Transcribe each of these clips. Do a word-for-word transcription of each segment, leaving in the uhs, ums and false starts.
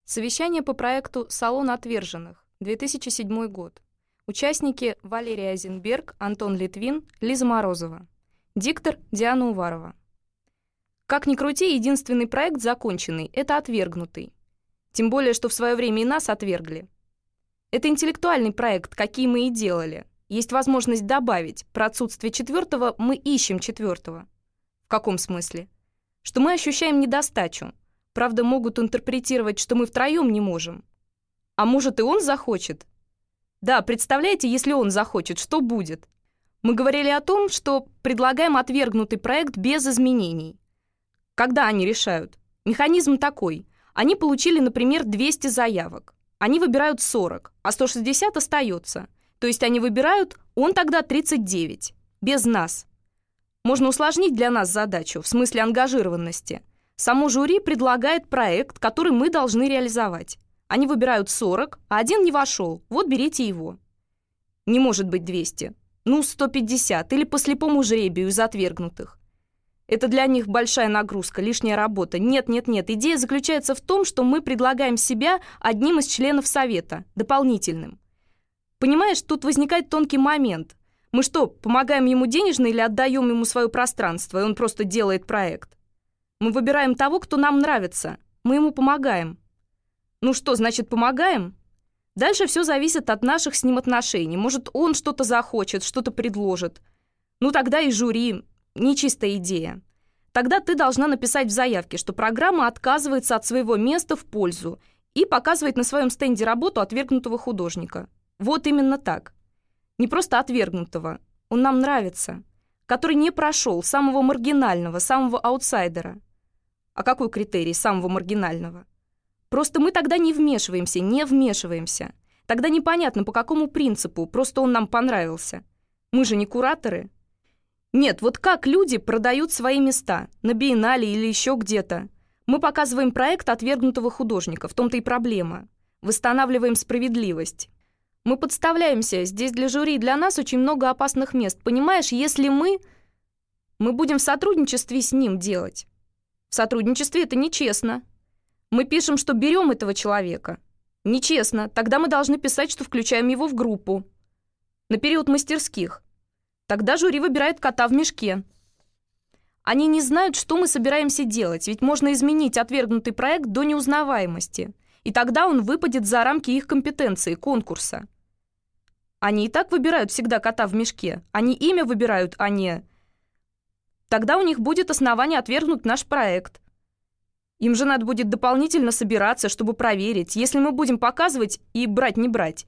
Совещание по проекту «Салон отверженных», две тысячи седьмой год. Участники Валерий Айзенберг, Антон Литвин, Лиза Морозова. Диктор Диана Уварова. Как ни крути, единственный проект законченный — это «Отвергнутый». Тем более, что в свое время и нас отвергли. Это интеллектуальный проект, какие мы и делали. Есть возможность добавить: про отсутствие четвертого мы ищем четвертого. В каком смысле? Что мы ощущаем недостачу. Правда, могут интерпретировать, что мы втроем не можем. А может, и он захочет? Да, представляете, если он захочет, что будет? Мы говорили о том, что предлагаем отвергнутый проект без изменений. Когда они решают? Механизм такой. Они получили, например, двести заявок. Они выбирают сорок, а сто шестьдесят остается. То есть они выбирают, он тогда тридцать девять. Без нас. Можно усложнить для нас задачу, в смысле ангажированности. Само жюри предлагает проект, который мы должны реализовать. Они выбирают сорок, а один не вошел. Вот берите его. Не может быть двести. Ну, сто пятьдесят. Или по слепому жребию из отвергнутых. Это для них большая нагрузка, лишняя работа. Нет, нет, нет. Идея заключается в том, что мы предлагаем себя одним из членов совета, дополнительным. Понимаешь, тут возникает тонкий момент. Мы что, помогаем ему денежно или отдаем ему свое пространство, и он просто делает проект? Мы выбираем того, кто нам нравится. Мы ему помогаем. Ну что, значит, помогаем? Дальше все зависит от наших с ним отношений. Может, он что-то захочет, что-то предложит. Ну тогда и жюри. Нечистая идея. Тогда ты должна написать в заявке, что программа отказывается от своего места в пользу и показывает на своем стенде работу отвергнутого художника. Вот именно так. Не просто отвергнутого. Он нам нравится. Который не прошел, самого маргинального, самого аутсайдера. А какой критерий самого маргинального? Просто мы тогда не вмешиваемся, не вмешиваемся. Тогда непонятно, по какому принципу, просто он нам понравился. Мы же не кураторы. Нет, вот как люди продают свои места, на биеннале или еще где-то. Мы показываем проект отвергнутого художника, в том-то и проблема. Восстанавливаем справедливость. Мы подставляемся, здесь для жюри и для нас очень много опасных мест. Понимаешь, если мы... Мы будем в сотрудничестве с ним делать. В сотрудничестве это нечестно. Мы пишем, что берем этого человека. Нечестно. Тогда мы должны писать, что включаем его в группу. На период мастерских. Тогда жюри выбирает кота в мешке. Они не знают, что мы собираемся делать, ведь можно изменить отвергнутый проект до неузнаваемости. И тогда он выпадет за рамки их компетенции, конкурса. Они и так выбирают всегда кота в мешке. Они имя выбирают, а не... Тогда у них будет основание отвергнуть наш проект. Им же надо будет дополнительно собираться, чтобы проверить, если мы будем показывать и брать не брать.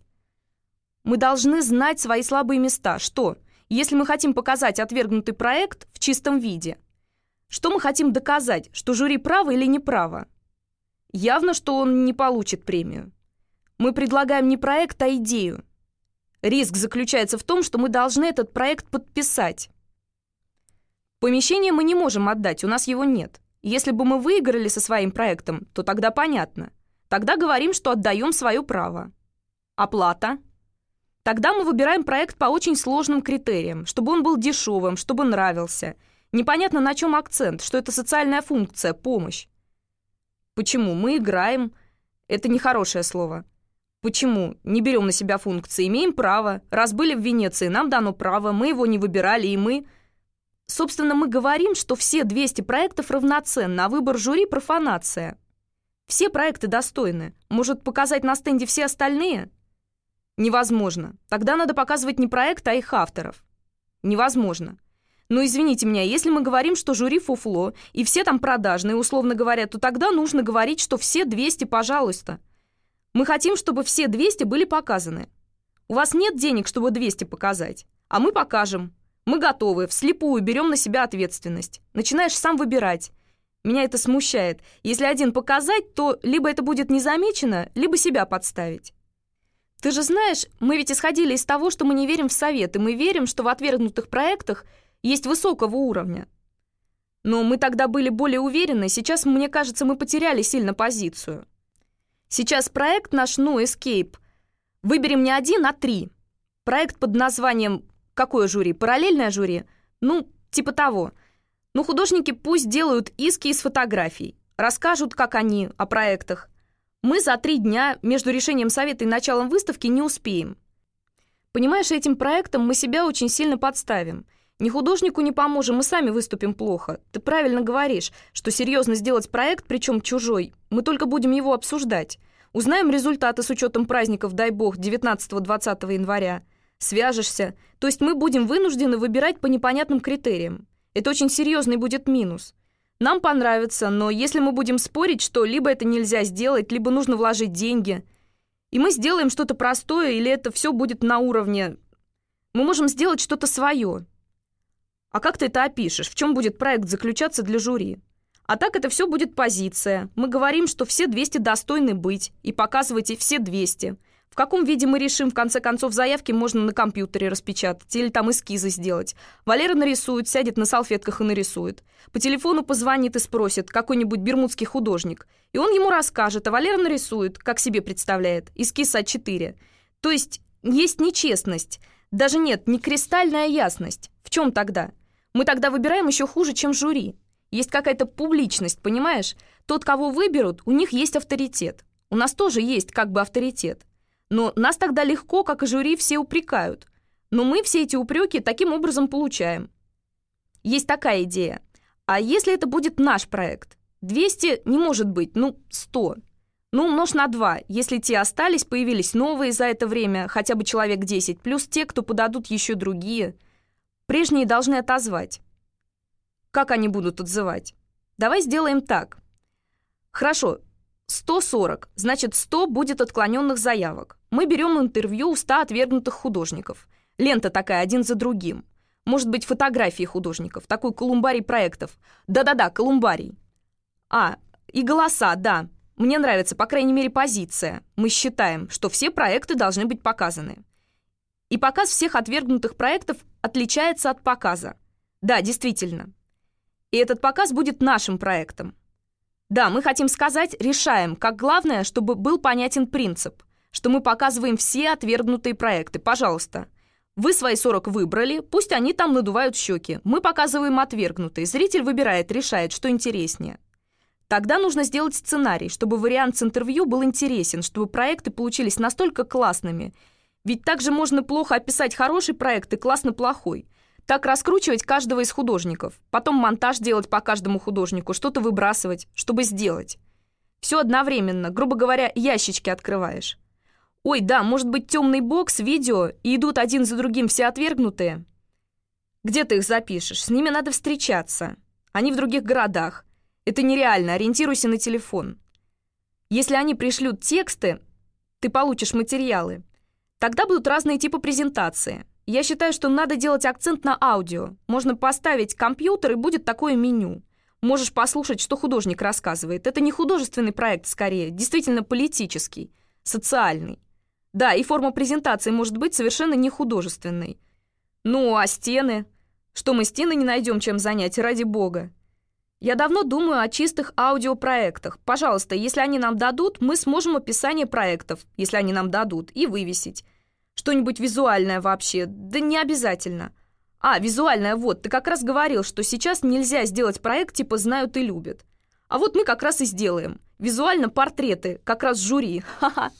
Мы должны знать свои слабые места. Что, если мы хотим показать отвергнутый проект в чистом виде? Что мы хотим доказать, что жюри право или не право? Явно, что он не получит премию. Мы предлагаем не проект, а идею. Риск заключается в том, что мы должны этот проект подписать. Помещение мы не можем отдать, у нас его нет. Если бы мы выиграли со своим проектом, то тогда понятно. Тогда говорим, что отдаем свое право. Оплата. Тогда мы выбираем проект по очень сложным критериям, чтобы он был дешевым, чтобы нравился. Непонятно, на чем акцент, что это социальная функция, помощь. Почему? Мы играем. Это нехорошее слово. Почему? Не берем на себя функции, имеем право. Раз были в Венеции, нам дано право, мы его не выбирали, и мы... Собственно, мы говорим, что все двести проектов равноценны, а выбор жюри – профанация. Все проекты достойны. Может, показать на стенде все остальные? Невозможно. Тогда надо показывать не проект, а их авторов. Невозможно. Но извините меня, если мы говорим, что жюри фуфло, и все там продажные, условно говоря, то тогда нужно говорить, что все двести, пожалуйста. Мы хотим, чтобы все двести были показаны. У вас нет денег, чтобы двести показать, а мы покажем. Мы готовы, вслепую берем на себя ответственность. Начинаешь сам выбирать. Меня это смущает. Если один показать, то либо это будет незамечено, либо себя подставить. Ты же знаешь, мы ведь исходили из того, что мы не верим в советы. Мы верим, что в отвергнутых проектах есть высокого уровня. Но мы тогда были более уверены. Сейчас, мне кажется, мы потеряли сильно позицию. Сейчас проект наш «No Escape» выберем не один, а три. Проект под названием... Какое жюри? Параллельное жюри? Ну, типа того. Ну, художники пусть делают иски из фотографий, расскажут, как они, о проектах. Мы за три дня между решением совета и началом выставки не успеем. Понимаешь, этим проектом мы себя очень сильно подставим. Ни художнику не поможем, мы сами выступим плохо. Ты правильно говоришь, что серьезно сделать проект, причем чужой, мы только будем его обсуждать. Узнаем результаты с учетом праздников, дай бог, девятнадцатого-двадцатого января. Свяжешься. То есть мы будем вынуждены выбирать по непонятным критериям. Это очень серьезный будет минус. Нам понравится, но если мы будем спорить, что либо это нельзя сделать, либо нужно вложить деньги, и мы сделаем что-то простое, или это все будет на уровне... Мы можем сделать что-то свое. А как ты это опишешь? В чем будет проект заключаться для жюри? А так это все будет позиция. Мы говорим, что все двести достойны быть, и показывайте все двести. В каком виде мы решим, в конце концов, заявки можно на компьютере распечатать или там эскизы сделать. Валера нарисует, сядет на салфетках и нарисует. По телефону позвонит и спросит какой-нибудь бермудский художник. И он ему расскажет, а Валера нарисует, как себе представляет, эскиз а четыре. То есть есть нечестность. Даже нет, не кристальная ясность. В чем тогда? Мы тогда выбираем еще хуже, чем жюри. Есть какая-то публичность, понимаешь? Тот, кого выберут, у них есть авторитет. У нас тоже есть как бы авторитет. Но нас тогда легко, как и жюри, все упрекают. Но мы все эти упреки таким образом получаем. Есть такая идея. А если это будет наш проект? двести не может быть, ну, сто. Ну, умножь на два. Если те остались, появились новые за это время, хотя бы человек десять, плюс те, кто подадут еще другие. Прежние должны отозвать. Как они будут отзывать? Давай сделаем так. Хорошо. сто сорок, значит, сто будет отклоненных заявок. Мы берем интервью у ста отвергнутых художников. Лента такая, один за другим. Может быть, фотографии художников, такой колумбарий проектов. Да-да-да, колумбарий. А, и голоса, да. Мне нравится, по крайней мере, позиция. Мы считаем, что все проекты должны быть показаны. И показ всех отвергнутых проектов отличается от показа. Да, действительно. И этот показ будет нашим проектом. Да, мы хотим сказать, решаем, как главное, чтобы был понятен принцип, что мы показываем все отвергнутые проекты. Пожалуйста, вы свои сорок выбрали, пусть они там надувают щеки. Мы показываем отвергнутые. Зритель выбирает, решает, что интереснее. Тогда нужно сделать сценарий, чтобы вариант с интервью был интересен, чтобы проекты получились настолько классными. Ведь также можно плохо описать хороший проект и классно плохой. Так раскручивать каждого из художников. Потом монтаж делать по каждому художнику, что-то выбрасывать, чтобы сделать. Все одновременно, грубо говоря, ящички открываешь. Ой, да, может быть, темный бокс, видео, и идут один за другим все отвергнутые. Где ты их запишешь? С ними надо встречаться. Они в других городах. Это нереально, ориентируйся на телефон. Если они пришлют тексты, ты получишь материалы. Тогда будут разные типы презентации. Я считаю, что надо делать акцент на аудио. Можно поставить компьютер, и будет такое меню. Можешь послушать, что художник рассказывает. Это не художественный проект, скорее, действительно политический, социальный. Да, и форма презентации может быть совершенно не художественной. Ну, а стены? Что мы стены не найдем, чем занять, ради бога. Я давно думаю о чистых аудиопроектах. Пожалуйста, если они нам дадут, мы сможем описание проектов, если они нам дадут, и вывесить. Что-нибудь визуальное вообще. Да не обязательно. А, визуальное, вот, ты как раз говорил, что сейчас нельзя сделать проект типа «знают и любят». А вот мы как раз и сделаем. Визуально портреты, как раз жюри. Ха-ха.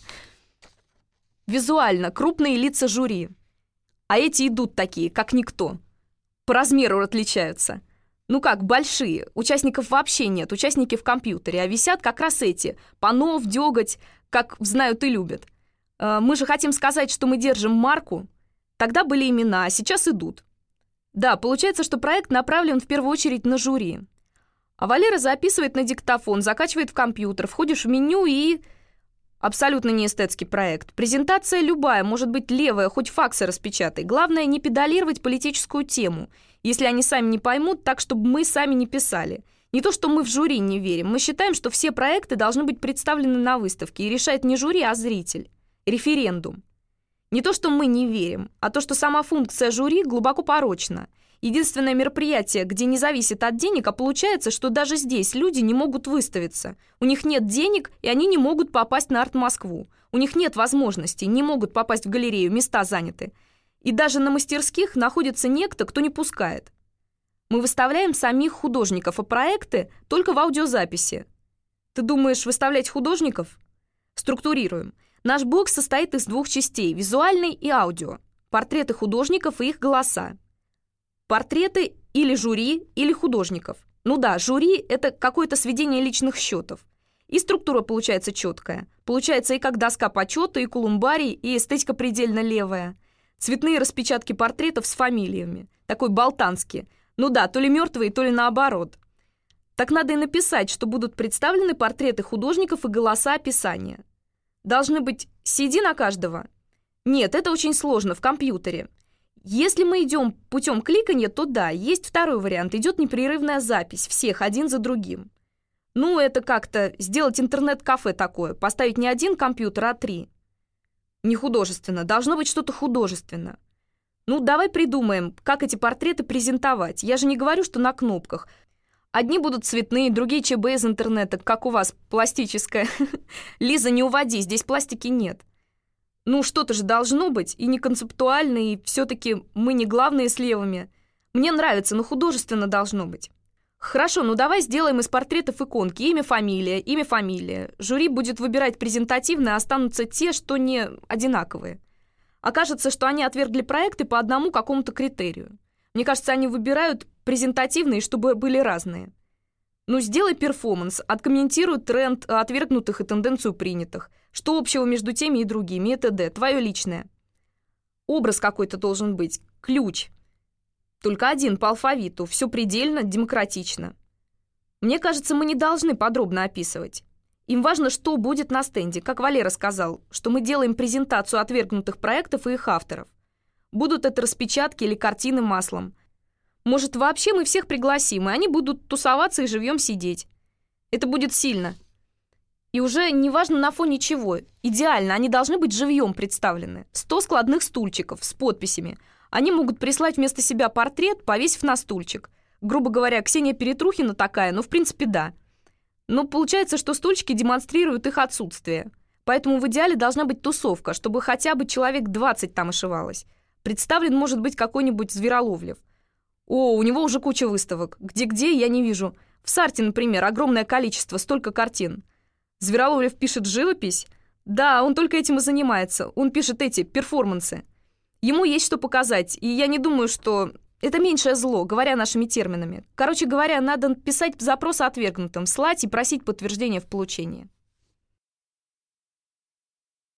Визуально крупные лица жюри. А эти идут такие, как никто. По размеру отличаются. Ну как, большие. Участников вообще нет, участники в компьютере. А висят как раз эти. Панов, дёготь, как «знают и любят». Мы же хотим сказать, что мы держим марку. Тогда были имена, а сейчас идут. Да, получается, что проект направлен в первую очередь на жюри. А Валера записывает на диктофон, закачивает в компьютер, входишь в меню и... Абсолютно не эстетский проект. Презентация любая, может быть левая, хоть факсы распечатай. Главное, не педалировать политическую тему, если они сами не поймут, так, чтобы мы сами не писали. Не то, что мы в жюри не верим. Мы считаем, что все проекты должны быть представлены на выставке, и решает не жюри, а зритель. Референдум. Не то, что мы не верим, а то, что сама функция жюри глубоко порочна. Единственное мероприятие, где не зависит от денег, а получается, что даже здесь люди не могут выставиться. У них нет денег, и они не могут попасть на Арт-Москву. У них нет возможностей, не могут попасть в галерею, места заняты. И даже на мастерских находится некто, кто не пускает. Мы выставляем самих художников, а проекты только в аудиозаписи. Ты думаешь, выставлять художников? Структурируем. Наш блог состоит из двух частей – визуальной и аудио. Портреты художников и их голоса. Портреты или жюри, или художников. Ну да, жюри – это какое-то сведение личных счетов. И структура получается четкая. Получается и как доска почета, и колумбарий, и эстетика предельно левая. Цветные распечатки портретов с фамилиями. Такой болтанский. Ну да, то ли мертвые, то ли наоборот. Так надо и написать, что будут представлены портреты художников и голоса описания. Должны быть си ди на каждого? Нет, это очень сложно, в компьютере. Если мы идем путем кликания, то да, есть второй вариант. Идет непрерывная запись всех один за другим. Ну, это как-то сделать интернет-кафе такое, поставить не один компьютер, а три. Не художественно, должно быть что-то художественно. Ну, давай придумаем, как эти портреты презентовать. Я же не говорю, что на кнопках. Одни будут цветные, другие ЧБ из интернета, как у вас, пластическая. Лиза, не уводи, здесь пластики нет. Ну, что-то же должно быть, и не концептуально, и все-таки мы не главные с левыми. Мне нравится, но художественно должно быть. Хорошо, ну давай сделаем из портретов иконки. Имя, фамилия, имя, фамилия. Жюри будет выбирать презентативно, а останутся те, что не одинаковые. Окажется, что они отвергли проекты по одному какому-то критерию. Мне кажется, они выбирают презентативные, чтобы были разные. Ну, сделай перформанс, откомментируй тренд отвергнутых и тенденцию принятых. Что общего между теми и другими, и т.д. Твое личное. Образ какой-то должен быть, ключ. Только один по алфавиту, все предельно демократично. Мне кажется, мы не должны подробно описывать. Им важно, что будет на стенде, как Валера сказал, что мы делаем презентацию отвергнутых проектов и их авторов. Будут это распечатки или картины маслом. Может, вообще мы всех пригласим, и они будут тусоваться и живьем сидеть. Это будет сильно. И уже неважно на фоне чего. Идеально, они должны быть живьем представлены. Сто складных стульчиков с подписями. Они могут прислать вместо себя портрет, повесив на стульчик. Грубо говоря, Ксения Перетрухина такая, ну, в принципе, да. Но получается, что стульчики демонстрируют их отсутствие. Поэтому в идеале должна быть тусовка, чтобы хотя бы человек двадцать там ошивалось. Представлен может быть какой-нибудь Звероловлев. О, у него уже куча выставок. Где-где, я не вижу. В Сарте, например, огромное количество, столько картин. Звероловлев пишет живопись? Да, он только этим и занимается. Он пишет эти перформансы. Ему есть что показать, и я не думаю, что... Это меньшее зло, говоря нашими терминами. Короче говоря, надо писать запрос отвергнутым, слать и просить подтверждения в получении.